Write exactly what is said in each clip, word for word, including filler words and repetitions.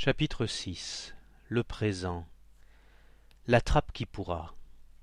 Chapitre six. Le présent. La trappe qui pourra.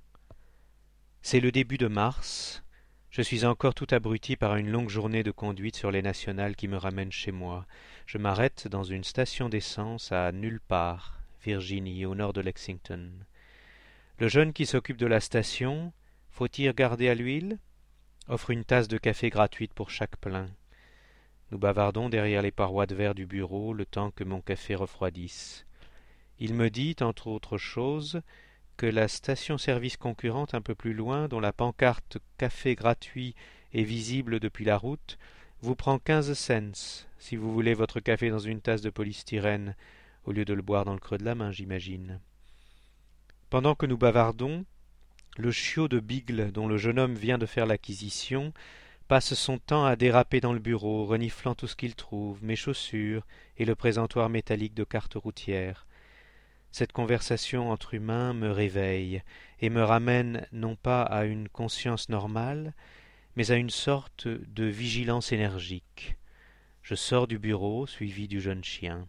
C'est le début de mars. Je suis encore tout abruti par une longue journée de conduite sur les nationales qui me ramène chez moi. Je m'arrête dans une station d'essence à Nulle Part, Virginie, au nord de Lexington. Le jeune qui s'occupe de la station, faut-il regarder à l'huile, offre une tasse de café gratuite pour chaque plein. Nous bavardons derrière les parois de verre du bureau le temps que mon café refroidisse. Il me dit, entre autres choses, que la station-service concurrente un peu plus loin, dont la pancarte « Café gratuit » est visible depuis la route, vous prend quinze cents si vous voulez votre café dans une tasse de polystyrène, au lieu de le boire dans le creux de la main, j'imagine. Pendant que nous bavardons, le chiot de Bigle dont le jeune homme vient de faire l'acquisition passe son temps à déraper dans le bureau, reniflant tout ce qu'il trouve, mes chaussures et le présentoir métallique de carte routière. Cette conversation entre humains me réveille et me ramène non pas à une conscience normale, mais à une sorte de vigilance énergique. Je sors du bureau, suivi du jeune chien.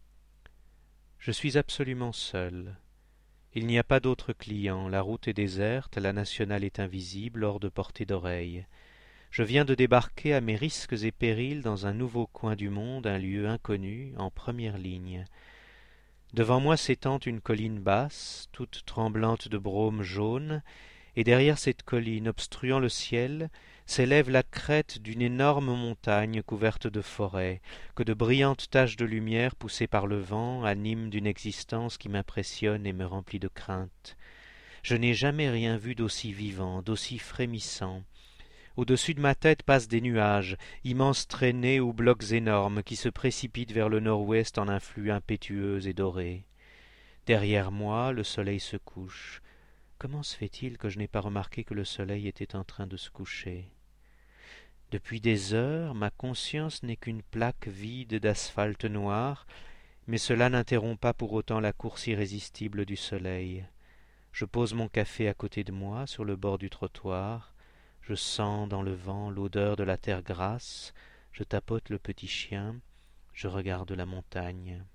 Je suis absolument seul. Il n'y a pas d'autres clients, la route est déserte, la nationale est invisible, hors de portée d'oreille. Je viens de débarquer à mes risques et périls dans un nouveau coin du monde, un lieu inconnu, en première ligne. Devant moi s'étend une colline basse, toute tremblante de brume jaune, et derrière cette colline, obstruant le ciel, s'élève la crête d'une énorme montagne couverte de forêts, que de brillantes taches de lumière poussées par le vent animent d'une existence qui m'impressionne et me remplit de crainte. Je n'ai jamais rien vu d'aussi vivant, d'aussi frémissant. Au-dessus de ma tête passent des nuages, immenses traînées ou blocs énormes qui se précipitent vers le nord-ouest en un flux impétueux et doré. Derrière moi, le soleil se couche. Comment se fait-il que je n'ai pas remarqué que le soleil était en train de se coucher? Depuis des heures, ma conscience n'est qu'une plaque vide d'asphalte noir, mais cela n'interrompt pas pour autant la course irrésistible du soleil. Je pose mon café à côté de moi, sur le bord du trottoir. Je sens dans le vent l'odeur de la terre grasse, je tapote le petit chien, je regarde la montagne.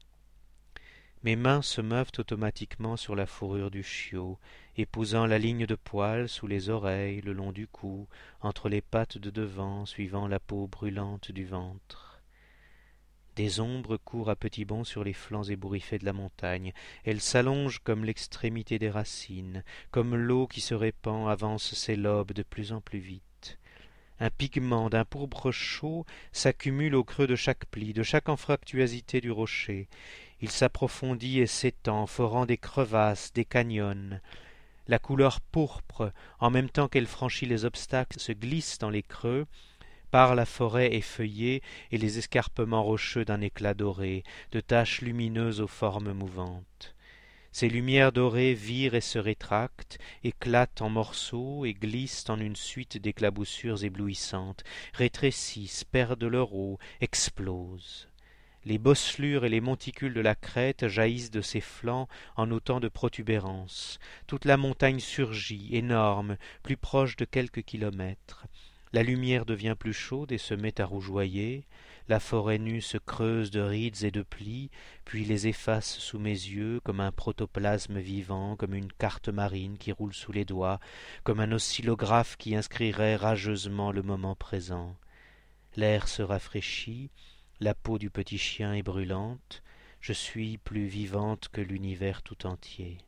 Mes mains se meuvent automatiquement sur la fourrure du chiot, épousant la ligne de poils sous les oreilles, le long du cou, entre les pattes de devant, suivant la peau brûlante du ventre. Des ombres courent à petits bonds sur les flancs ébouriffés de la montagne. Elles s'allongent comme l'extrémité des racines, comme l'eau qui se répand avance ses lobes de plus en plus vite. Un pigment d'un pourpre chaud s'accumule au creux de chaque pli, de chaque anfractuosité du rocher. Il s'approfondit et s'étend, forant des crevasses, des canyons. La couleur pourpre, en même temps qu'elle franchit les obstacles, se glisse dans les creux, par la forêt effeuillée et les escarpements rocheux d'un éclat doré, de taches lumineuses aux formes mouvantes. Ces lumières dorées virent et se rétractent, éclatent en morceaux et glissent en une suite d'éclaboussures éblouissantes, rétrécissent, perdent leur eau, explosent. Les bosselures et les monticules de la crête jaillissent de ses flancs en autant de protubérances. Toute la montagne surgit, énorme, plus proche de quelques kilomètres. La lumière devient plus chaude et se met à rougeoyer, la forêt nue se creuse de rides et de plis, puis les efface sous mes yeux comme un protoplasme vivant, comme une carte marine qui roule sous les doigts, comme un oscillographe qui inscrirait rageusement le moment présent. L'air se rafraîchit, la peau du petit chien est brûlante, je suis plus vivante que l'univers tout entier.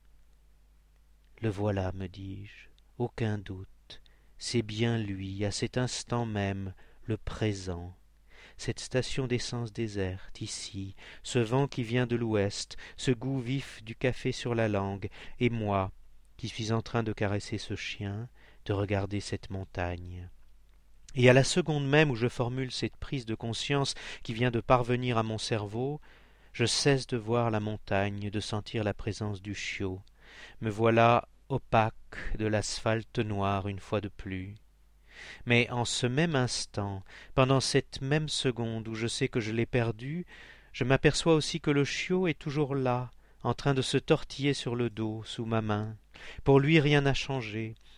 Le voilà, me dis-je, aucun doute. C'est bien lui, à cet instant même, le présent. Cette station d'essence déserte, ici, ce vent qui vient de l'ouest, ce goût vif du café sur la langue, et moi, qui suis en train de caresser ce chien, de regarder cette montagne. Et à la seconde même où je formule cette prise de conscience qui vient de parvenir à mon cerveau, je cesse de voir la montagne, de sentir la présence du chiot. Me voilà opaque de l'asphalte noir une fois de plus. Mais en ce même instant, pendant cette même seconde où je sais que je l'ai perdu, je m'aperçois aussi que le chiot est toujours là, en train de se tortiller sur le dos, sous ma main. Pour lui rien n'a changé,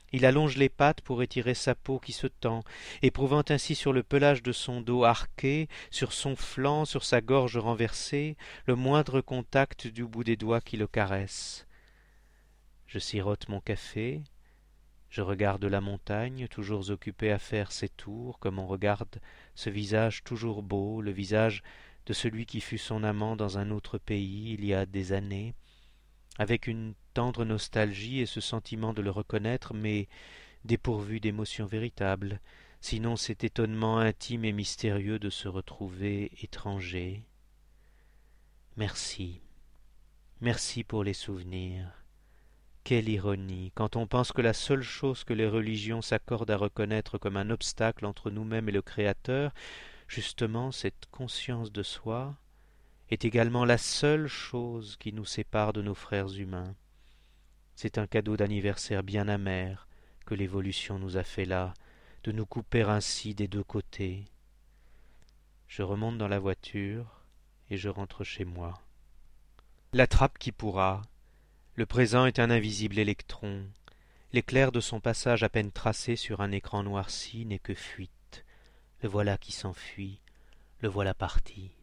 Il allonge les pattes pour étirer sa peau qui se tend, éprouvant ainsi sur le pelage de son dos arqué, sur son flanc, sur sa gorge renversée, le moindre contact du bout des doigts qui le caresse. Je sirote mon café, je regarde la montagne, toujours occupée à faire ses tours, comme on regarde ce visage toujours beau, le visage de celui qui fut son amant dans un autre pays il y a des années, avec une tendre nostalgie et ce sentiment de le reconnaître, mais dépourvu d'émotion véritable, sinon cet étonnement intime et mystérieux de se retrouver étranger. Merci, merci pour les souvenirs. Quelle ironie, quand on pense que la seule chose que les religions s'accordent à reconnaître comme un obstacle entre nous-mêmes et le Créateur, justement cette conscience de soi, est également la seule chose qui nous sépare de nos frères humains. C'est un cadeau d'anniversaire bien amer que l'évolution nous a fait là, de nous couper ainsi des deux côtés. Je remonte dans la voiture et je rentre chez moi. La trappe qui pourra. Le présent est un invisible électron. L'éclair de son passage à peine tracé sur un écran noirci n'est que fuite. Le voilà qui s'enfuit, le voilà parti.